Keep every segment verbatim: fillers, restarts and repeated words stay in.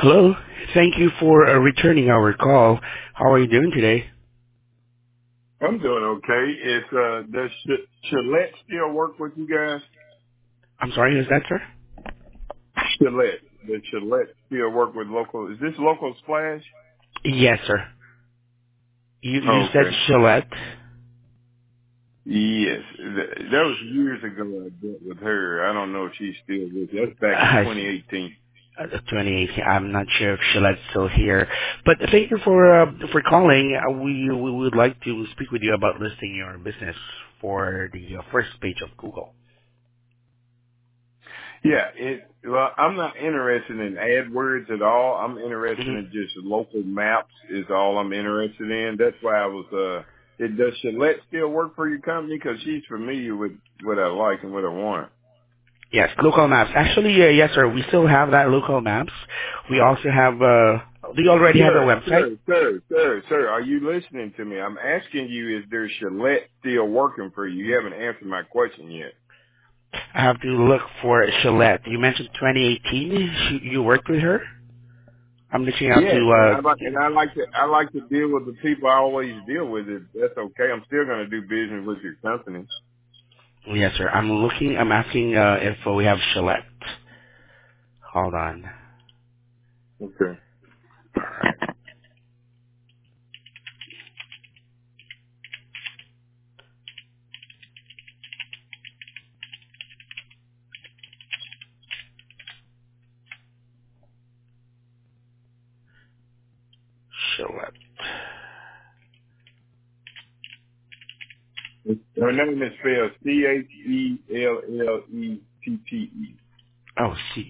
Hello. Thank you for uh, returning our call. How are you doing today? I'm doing okay. Is uh, does Sh- Gillette still work with you guys? I'm sorry, is that sir? Gillette. Does Gillette still work with local? Is this local splash? Yes, sir. You you Oh, said okay. Gillette. Yes, Th- that was years ago. I dealt with her. I don't know if she's still with you. That's back in I twenty see. eighteen. Uh, twenty eighteen. I'm not sure if Gillette's still here, but thank you for uh, for calling. Uh, we we would like to speak with you about listing your business for the uh, first page of Google. Yeah, it. Well, I'm not interested in AdWords at all. I'm interested hmm in just local maps. Is all I'm interested in. That's why I was. Uh, it, does Gillette still work for your company? Because she's familiar with what I like and what I want. Yes, local maps. Actually, uh, yes, sir. We still have that local maps. We also have. Uh, do you already have a Sir, website? sir, sir, sir, sir, are you listening to me? I'm asking you, is there Gillette still working for you? You haven't answered my question yet. I have to look for Gillette. You mentioned twenty eighteen. You you worked with her. I'm reaching out Yes, to. and Uh, I like and I like to I like to deal with the people I always deal with. It that's okay. I'm still going to do business with your company. yes, sir. I'm looking. I'm asking uh, if we have Gillette. Hold on. Okay. Gillette. Her name is spelled C H E L L E T T E. Oh, C.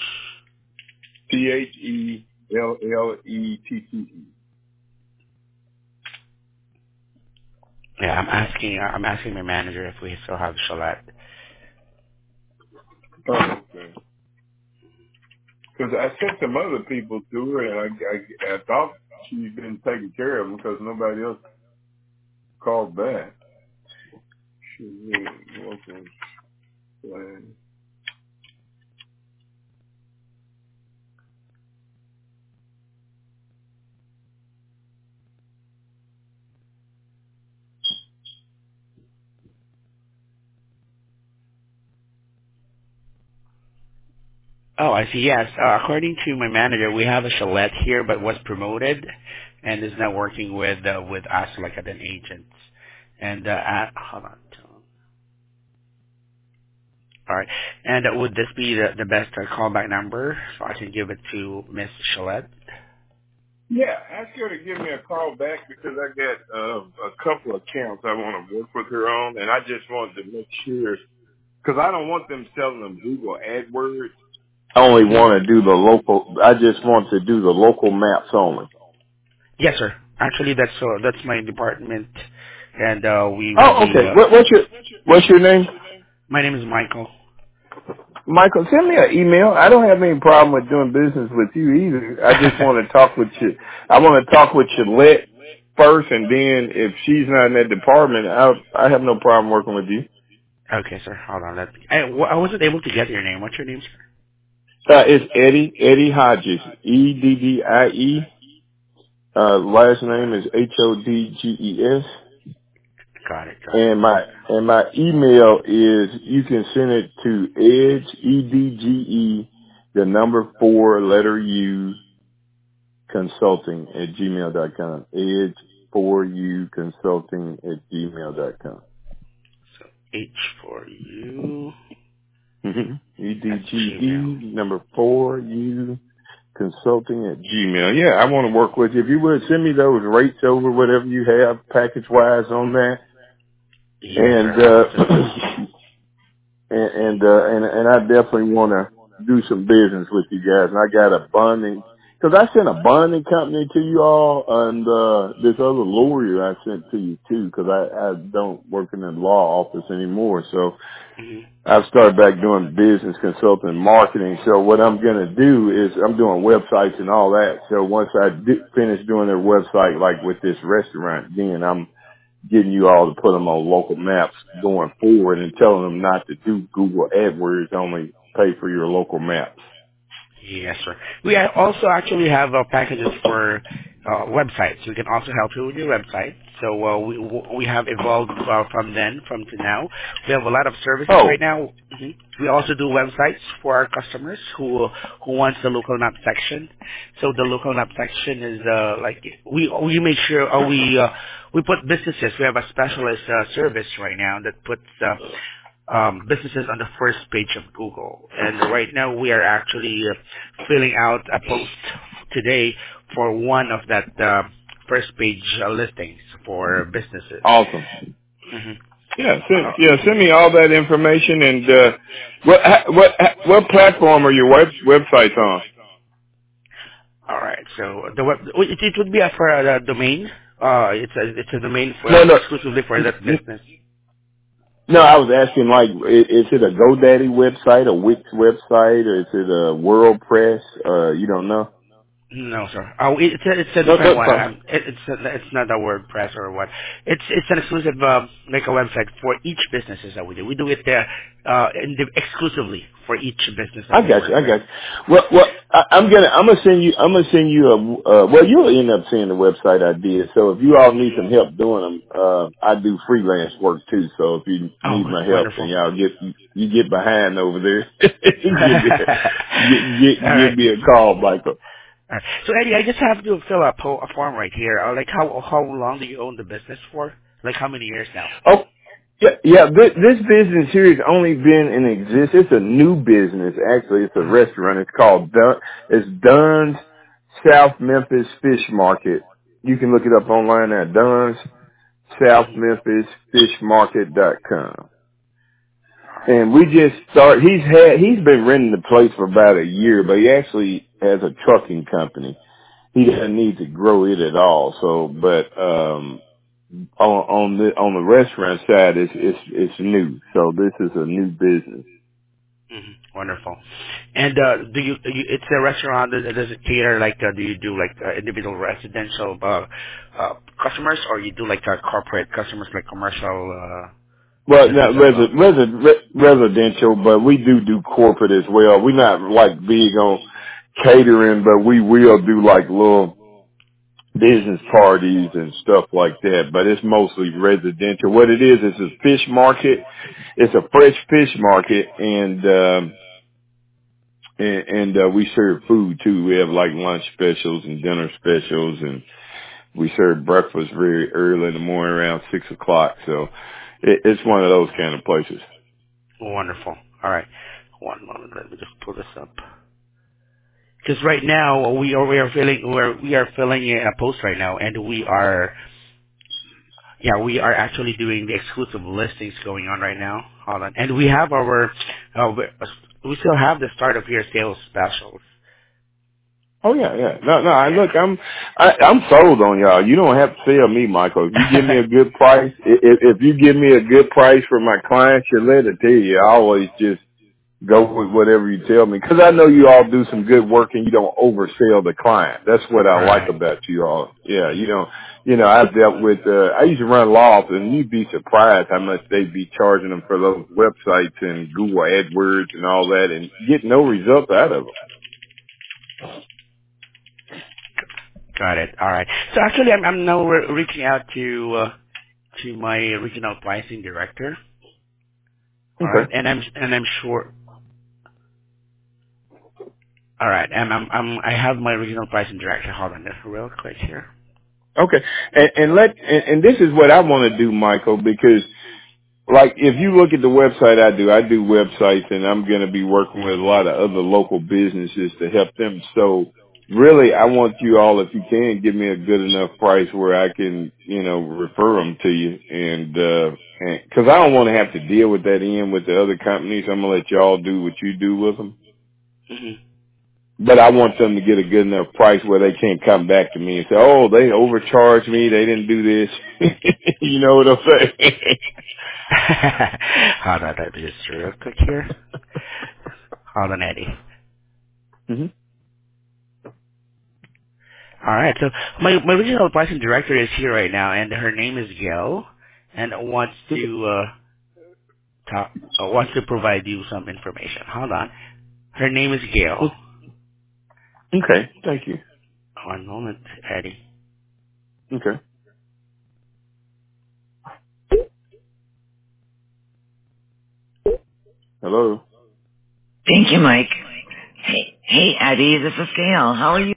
C H E L L E T T E. Yeah, I'm asking. Uh, I'm asking my manager if we still have Gillette. Oh, okay. Because I sent some other people to her, and I, I, I thought she's been taking care of them because nobody else called back. She really local plan. Oh, I see. Yes. Uh, according to my manager, we have a Gillette here, but was promoted and is now working with uh, with us like as an agent. And uh, at, hold on. All right. And uh, would this be the, the best uh, callback number so I can give it to Miss Gillette? Yeah, ask her to give me a call back because I got uh, a couple of accounts I want to work with her on, and I just wanted to make sure because I don't want them selling them Google AdWords. I only hmm want to do the local. I just want to do the local maps only. Yes, sir. Actually, that's uh, that's my department, and uh, we will Oh, be. okay. Uh, What, what's your What's your name? my name is Michael. Michael, send me an email. I don't have any problem with doing business with you either. I just want to talk with you. I want to talk with Gillette first, and then if she's not in that department, I I have no problem working with you. Okay, sir. Hold on. Let I, w- I wasn't able to get your name. What's your name, sir? Uh, it's Eddie Eddie Hodges, E D D I E. Uh, last name is H O D G E S. Got it. Got it. And my and my email is you can send it to Edge E D G E the number four letter U consulting at gmail dot com. Edge for you consulting at gmail dot com. So H for you Mm-hmm. E at D G Gmail. E number four U consulting at Gmail. Yeah, I want to work with you. If you would send me those rates over, whatever you have package wise on that, Yes, sir. and I will do that. uh and and uh, and, and I definitely want to do some business with you guys. And I got a bonding because I sent a bonding company to you all, and uh, this other lawyer I sent to you too because I I don't work in the law office anymore. So hmm I've started back doing business consulting and marketing. So what I'm gonna do is I'm doing websites and all that. So once I do, finish doing their website, like with this restaurant, then I'm getting you all to put them on local maps going forward and telling them not to do Google AdWords, only pay for your local maps. Yes, sir. We a- also actually have uh, packages for uh, websites. We can also help you with your website. So uh, we we have evolved uh, from then, from to now. We have a lot of services Oh, right now. hmm We also do websites for our customers who who wants the local map section. So the local map section is uh, like we we make sure uh, we uh, we put businesses. We have a specialist uh, service right now that puts uh, um, businesses on the first page of Google. And right now we are actually uh, filling out a post today for one of that uh, first page uh, listings for businesses. awesome. hmm Yeah, send Uh, yeah send me all that information and uh, what ha- what ha- what platform are your web websites on? all right. So the web it, it would be a for a domain. Uh, it's a it's a domain for No, no, exclusively for that n- business. no. I was asking like, i- is it a GoDaddy website, a Wix website, or is it a WordPress? Uh, you don't know? No, sir. Oh, it- it's a, it's a No, different that's one. fine. Um, it, it's a, it's not a WordPress or what. It's it's an exclusive uh, like a website for each businesses that we do. We do it there uh, in the, exclusively for each business that I we got you. work I with. got you. Well, well, I, I'm gonna, I'm gonna send you, I'm gonna send you a, uh, well, you'll end up seeing the website I did. So if you all need some help doing them, uh, I do freelance work too. So if you Oh, need my help and wonderful. y'all get, you get behind over there, give me, a, get, All get, give right. me a call, Michael. All right. So Eddie, I just have to fill a, po- a form right here. Uh, like how how long do you own the business for? Like how many years now? Oh, yeah, yeah. This, this business here has only been in existence. It's a new business. Actually, it's a Uh-huh. restaurant. It's called Dun. It's Dunn's South Memphis Fish Market. You can look it up online at Dunn's South hmm Memphis Fish Market dot com. And we just start. He's had. He's been renting the place for about a year, but he actually has a trucking company. He doesn't need to grow it at all. So, but um on on the on the restaurant side it's it's it's new. So this is a new business. hmm Wonderful. And uh, do you, you? It's a restaurant. Does does it cater like? Uh, do you do like uh, individual residential uh, uh, customers, or you do like uh, corporate customers, like commercial uh, Well, businesses not as well? resi- resi- re- residential, but we do do corporate as well. We're not like big on catering, but we will do like little hmm business parties and stuff like that. But it's mostly residential. What it is is a fish market. It's a fresh fish market, and um, and, and uh, we serve food too. We have like lunch specials and dinner specials and we serve breakfast very early in the morning around six o'clock. So it, it's one of those kind of places. Wonderful. All right. One moment. Let me just pull this up. Because right now we are we are filling we're, we are filling in a post right now, and we are yeah we are actually doing the exclusive listings going on right now. Hold on, and we have our uh, we we still have the start of year sales specials. Oh yeah, yeah. No, no. I Yeah. look, I'm, I, I'm sold on y'all. You don't have to sell me, Michael. If you give me a good price, i- if, if you give me a good price for my clients, you let it tell you. I always just go with whatever you tell me because I know you all do some good work and you don't oversell the client. That's what I like Right. about you all. Yeah, you Mhm. don't. You know, I've dealt with. uh I used to run law office, and you'd be surprised how much they'd be charging them for those websites and Google AdWords and all that, and get no results out of them. Got it. All right. So actually, I'm I'm now re- reaching out to uh, to my regional pricing director. All right, Okay. and I'm and I'm sure. All right, and I'm I'm I have my regional pricing director. Hold on, just real quick here. Okay. And, and let and, and this is what I want to do, Michael, because like if you look at the website I do, I do websites and I'm going to be working with a lot of other local businesses to help them. So really I want you all, if you can, give me a good enough price where I can, you know, refer them to you. And, uh, and cause I don't want to have to deal with that end with the other companies. I'm going to let y'all do what you do with them. hmm But I want them to get a good enough price where they can't come back to me and say, oh, they overcharged me. They didn't do this. You know what I'm saying? Hold on, let me just real quick here. Hold on, Eddie. hmm All right, so my my regional pricing director is here right now, and her name is Gail, and wants to uh, talk, uh, wants to provide you some information. Hold on, her name is Gail. Okay. Thank you. One moment, Eddie. Okay. Hello. Thank you, Mike. Hey, hey, Eddie, this is Gail. How are you?